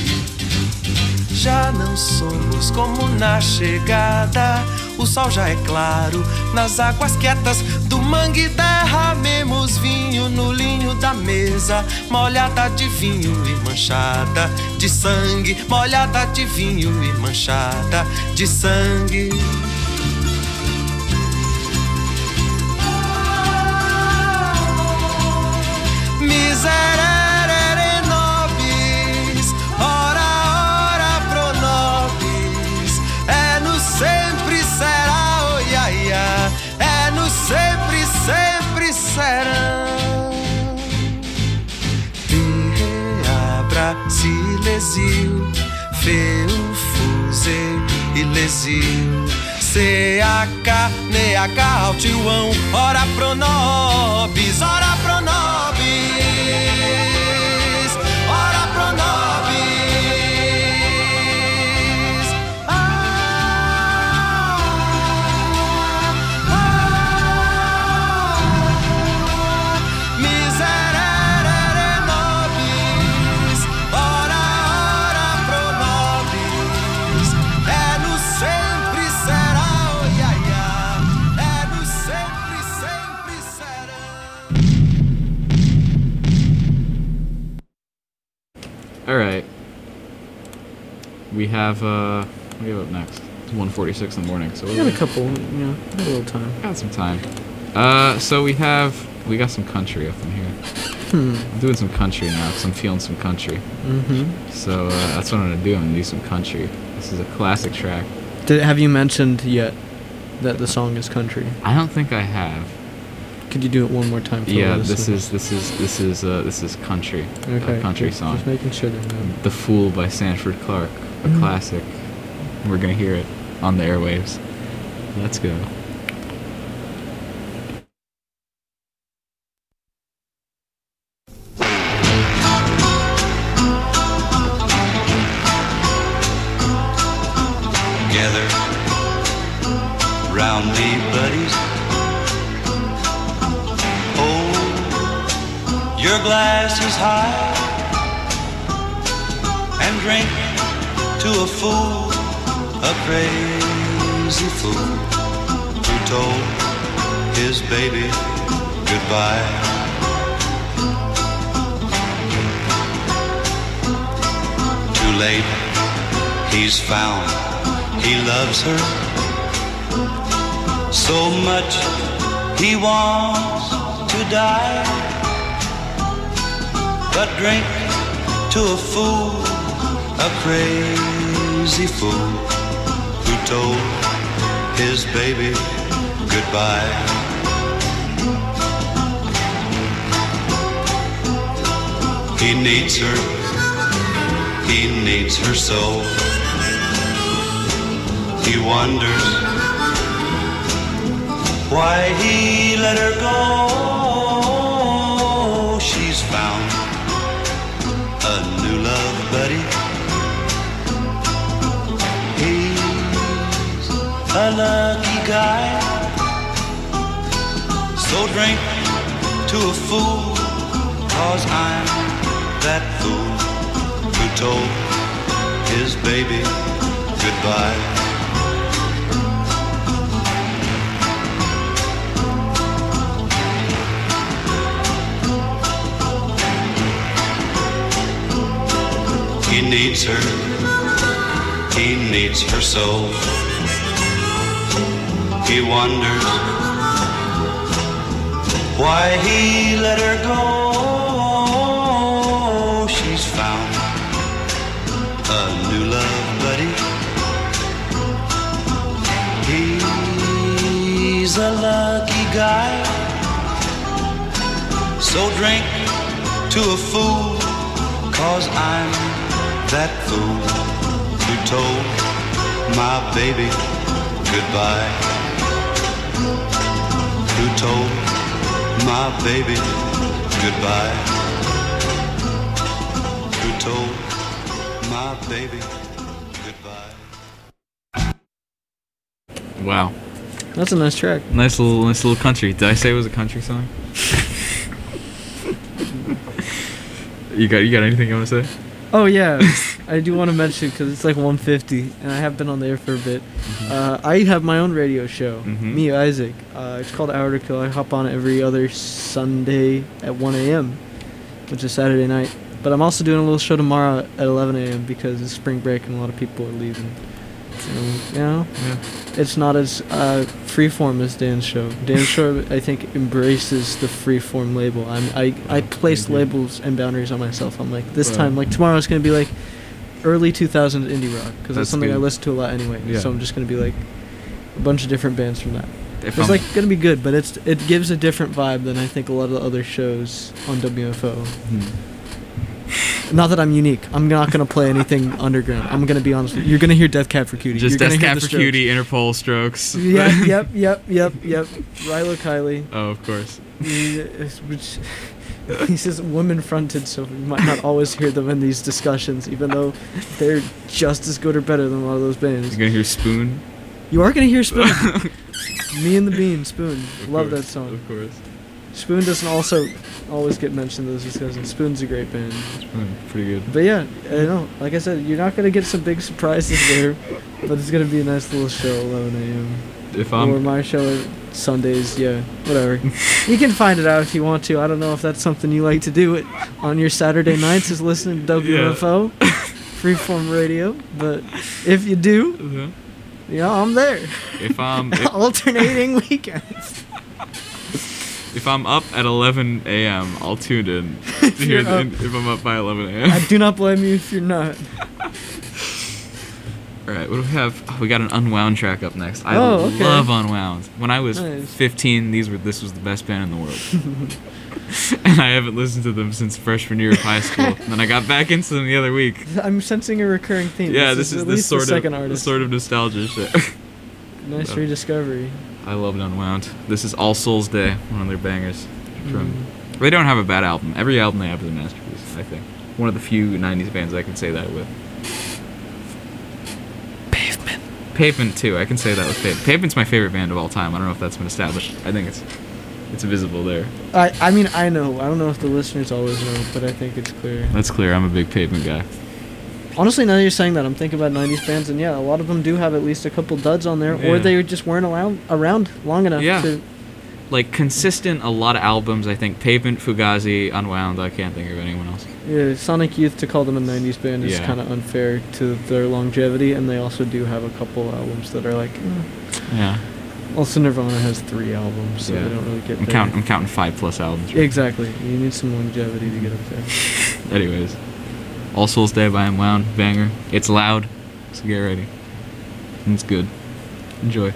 [SPEAKER 7] Já não somos como na chegada, o sol já é claro. Nas águas quietas do mangue derramemos vinho no linho da mesa, molhada de vinho e manchada de sangue, molhada de vinho e manchada de sangue. Miserere nobis, ora, ora pro nobis. É no sempre será, oh, ia, ia. É no sempre, sempre serão. Reabra Silesil, Feu, Fuse e Lesil. C A K, N H, Altiuão. Ora pro nobis, ora pro nobis. Ora pro nobis. Miserere nobis, ora, ora pro nobis. É no sempre será, oh, ia, ia. É no sempre, sempre será.
[SPEAKER 1] All right. We have uh, what do we have up next? It's one forty-six in the morning, so
[SPEAKER 3] We
[SPEAKER 1] we're
[SPEAKER 3] got a couple, you know, got a little time.
[SPEAKER 1] got some time. Uh, so we have we got some country up in here.
[SPEAKER 3] Hmm.
[SPEAKER 1] I'm doing some country now because I'm feeling some country.
[SPEAKER 3] Mm-hmm.
[SPEAKER 1] So uh, that's what I'm gonna do. I'm gonna do some country. This is a classic track.
[SPEAKER 3] Did, have you mentioned yet that the song is country?
[SPEAKER 1] I don't think I have.
[SPEAKER 3] Could you do it one more time for
[SPEAKER 1] Yeah,
[SPEAKER 3] the
[SPEAKER 1] this
[SPEAKER 3] listeners?
[SPEAKER 1] is this is this is uh, this is country.
[SPEAKER 3] Okay,
[SPEAKER 1] A country
[SPEAKER 3] just,
[SPEAKER 1] song.
[SPEAKER 3] Just making sure they know.
[SPEAKER 1] The Fool by Sanford Clark, a
[SPEAKER 3] Mhm.
[SPEAKER 1] classic. We're gonna hear it on the airwaves. Let's go.
[SPEAKER 8] Gather round me, buddies. Hold your glasses high and drink to a fool, a crazy fool who told his baby goodbye. Too late, he's found he loves her so much he wants to die. But drink to a fool, a crazy fool who told his baby goodbye. He needs her, he needs her so. He wonders why he let her go. She's found a new love buddy. He's a lucky guy. So drink to a fool, 'cause I'm that fool who told his baby goodbye. He needs her, he needs her so. He wonders why he let her go. She's found a new love buddy. He's a lucky guy. So drink to a fool, 'cause I'm that fool who told my baby goodbye. Who told my baby goodbye. Who told my baby goodbye.
[SPEAKER 1] Wow.
[SPEAKER 3] That's a nice track.
[SPEAKER 1] Nice little, nice little country. Did I say it was a country song? you got, you got anything you want to say?
[SPEAKER 3] Oh yeah, I do want to mention because it's like one fifty, and I have been on the air for a bit.
[SPEAKER 1] Mm-hmm.
[SPEAKER 3] Uh, I have my own radio show,
[SPEAKER 1] Mhm.
[SPEAKER 3] me Isaac. Uh, it's called Hour to Kill. I hop on every other Sunday at one a.m., which is Saturday night. But I'm also doing a little show tomorrow at eleven a.m. because it's spring break and a lot of people are leaving. And, you know,
[SPEAKER 1] Yeah.
[SPEAKER 3] it's not as uh, freeform as Dan's show. Dan's show, I think, embraces the freeform label. I'm, I I place
[SPEAKER 1] Mhm.
[SPEAKER 3] labels and boundaries on myself. I'm like, this
[SPEAKER 1] Wow.
[SPEAKER 3] time, like tomorrow, it's gonna be like early two thousands indie rock because that's
[SPEAKER 1] That's
[SPEAKER 3] something I
[SPEAKER 1] good.
[SPEAKER 3] listen to a lot anyway.
[SPEAKER 1] Yeah.
[SPEAKER 3] So I'm just gonna be like a bunch of different bands from that.
[SPEAKER 1] If
[SPEAKER 3] It's
[SPEAKER 1] I'm-
[SPEAKER 3] like gonna be good, but it's it gives a different vibe than I think a lot of the other shows on W F O.
[SPEAKER 1] Hmm.
[SPEAKER 3] Not that I'm unique. I'm not gonna play anything underground. I'm gonna be honest with you. You're gonna hear Death Cab for Cutie.
[SPEAKER 1] Just
[SPEAKER 3] You're gonna
[SPEAKER 1] Death
[SPEAKER 3] hear
[SPEAKER 1] Cab
[SPEAKER 3] the
[SPEAKER 1] for
[SPEAKER 3] Strokes.
[SPEAKER 1] Cutie, Interpol, Strokes.
[SPEAKER 3] Yeah, yep, yep, yep, yep. Rilo Kiley.
[SPEAKER 1] Oh, of course.
[SPEAKER 3] Yes, which he says women fronted, so we might not always hear them in these discussions, even though they're just as good or better than a lot of those bands.
[SPEAKER 1] You're gonna hear Spoon.
[SPEAKER 3] You are gonna hear Spoon. Me and the Bean, Spoon.
[SPEAKER 1] Of
[SPEAKER 3] Love
[SPEAKER 1] course,
[SPEAKER 3] that song.
[SPEAKER 1] Of course.
[SPEAKER 3] Spoon doesn't also always get mentioned in those discussions. Spoon's a great band.
[SPEAKER 1] Hmm, pretty good.
[SPEAKER 3] But yeah, I know. Like I said, you're not gonna get some big surprises there, but it's gonna be a nice little show, eleven a.m.
[SPEAKER 1] If
[SPEAKER 3] Or
[SPEAKER 1] I'm
[SPEAKER 3] my show at Sundays, yeah, whatever. You can find it out if you want to. I don't know if that's something you like to do it on your Saturday nights is listening to W F O, Freeform Radio. But if you do,
[SPEAKER 1] Uh-huh.
[SPEAKER 3] you know, I'm there.
[SPEAKER 1] if I'm if,
[SPEAKER 3] Alternating weekends.
[SPEAKER 1] if I'm up at eleven a.m., I'll tune in to hear
[SPEAKER 3] you're
[SPEAKER 1] the,
[SPEAKER 3] up.
[SPEAKER 1] if I'm up by eleven
[SPEAKER 3] I
[SPEAKER 1] a.m.
[SPEAKER 3] do not blame you if you're not.
[SPEAKER 1] All right, what do we have? Oh, we got an Unwound track up next. I
[SPEAKER 3] Oh, okay.
[SPEAKER 1] love Unwound. When I was
[SPEAKER 3] Nice.
[SPEAKER 1] fifteen, these were this was the best band in the world. And I haven't listened to them since freshman year of high school. And then I got back into them the other week.
[SPEAKER 3] I'm sensing a recurring theme.
[SPEAKER 1] Yeah, this, is
[SPEAKER 3] at
[SPEAKER 1] this
[SPEAKER 3] least
[SPEAKER 1] sort
[SPEAKER 3] the
[SPEAKER 1] of
[SPEAKER 3] second
[SPEAKER 1] this
[SPEAKER 3] artist.
[SPEAKER 1] sort of nostalgia shit.
[SPEAKER 3] Nice
[SPEAKER 1] Yeah.
[SPEAKER 3] rediscovery.
[SPEAKER 1] I loved Unwound. This is All Souls Day, one of their bangers. From
[SPEAKER 3] Mm.
[SPEAKER 1] they don't have a bad album. Every album they have is a masterpiece. I think one of the few nineties bands I can say that with. Pavement. Pavement too. I can say that with Pavement. Pavement's my favorite band of all time. I don't know if that's been established. I think it's it's visible there.
[SPEAKER 3] I I mean I know. I don't know if the listeners always know, but I think it's clear.
[SPEAKER 1] That's clear. I'm a big Pavement guy.
[SPEAKER 3] Honestly, now that you're saying that, I'm thinking about nineties bands, and yeah, a lot of them do have at least a couple duds on there, or
[SPEAKER 1] Yeah.
[SPEAKER 3] they just weren't around around long enough
[SPEAKER 1] Yeah.
[SPEAKER 3] to.
[SPEAKER 1] Like consistent, a lot of albums. I think Pavement, Fugazi, Unwound. I can't think of anyone else.
[SPEAKER 3] Yeah, Sonic Youth to call them a nineties band is
[SPEAKER 1] Yeah.
[SPEAKER 3] kind of unfair to their longevity, and they also do have a couple albums that are like. Eh.
[SPEAKER 1] Yeah.
[SPEAKER 3] Also, Nirvana has three albums, so
[SPEAKER 1] Yeah.
[SPEAKER 3] they don't really get
[SPEAKER 1] I'm
[SPEAKER 3] there.
[SPEAKER 1] counting. I'm counting five plus albums. right?
[SPEAKER 3] Exactly. You need some longevity to get up there.
[SPEAKER 1] Anyways, All Souls Day by Unwound, banger. It's loud, so get ready. And it's good. Enjoy.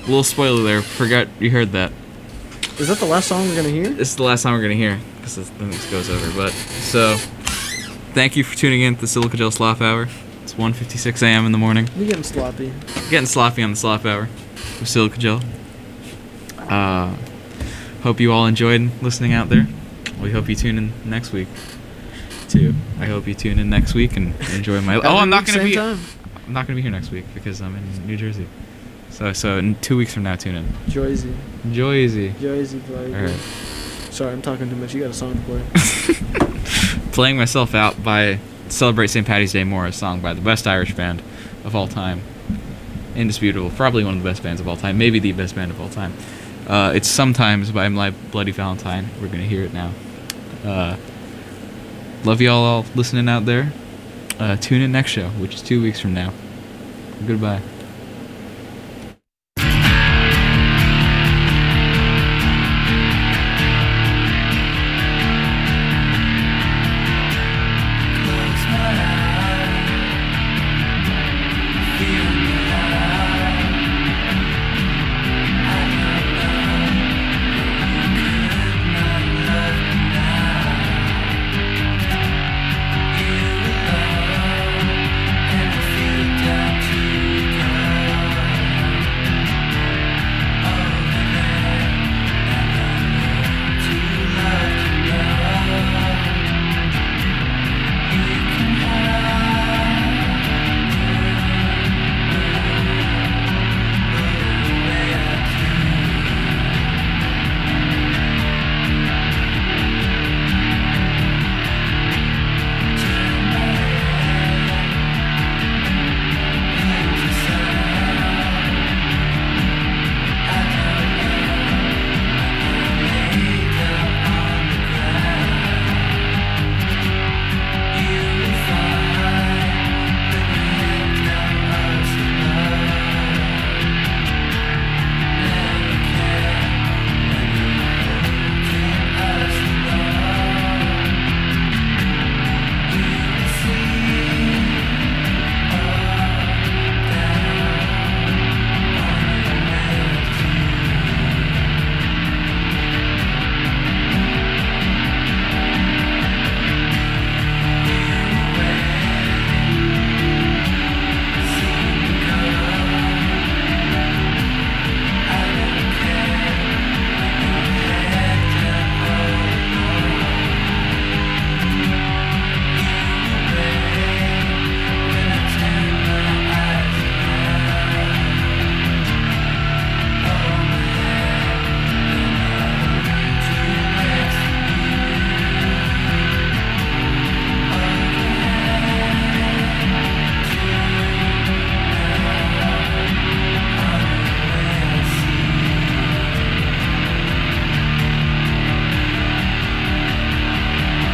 [SPEAKER 1] little spoiler there. Forgot you heard that.
[SPEAKER 3] Is that the last song we're gonna hear?
[SPEAKER 1] This is the last time we're gonna hear because then this goes over. But so, thank you for tuning in to the Silica Gel Slop Hour. It's one fifty-six a m in the morning.
[SPEAKER 3] We're getting sloppy.
[SPEAKER 1] Getting sloppy on the Slop Hour with Silica Gel. Uh, hope you all enjoyed listening out there. We hope you tune in next week too. I hope you tune in next week and enjoy my.
[SPEAKER 3] Every
[SPEAKER 1] oh, I'm not
[SPEAKER 3] week,
[SPEAKER 1] gonna
[SPEAKER 3] same
[SPEAKER 1] be.
[SPEAKER 3] time.
[SPEAKER 1] I'm not gonna be here next week because I'm in New Jersey. So so in two weeks from now, tune in.
[SPEAKER 3] Joyzy.
[SPEAKER 1] Joyzy.
[SPEAKER 3] Joyzy, boy.
[SPEAKER 1] All right.
[SPEAKER 3] Sorry, I'm talking too much. You got a song to play.
[SPEAKER 1] Playing Myself Out by Celebrate Saint Paddy's Day More, a song by the best Irish band of all time. Indisputable. Probably one of the best bands of all time. Maybe the best band of all time. Uh, it's Sometimes by My Bloody Valentine. We're going to hear it now. Uh, love y'all all listening out there. Uh, tune in next show, which is two weeks from now. Goodbye.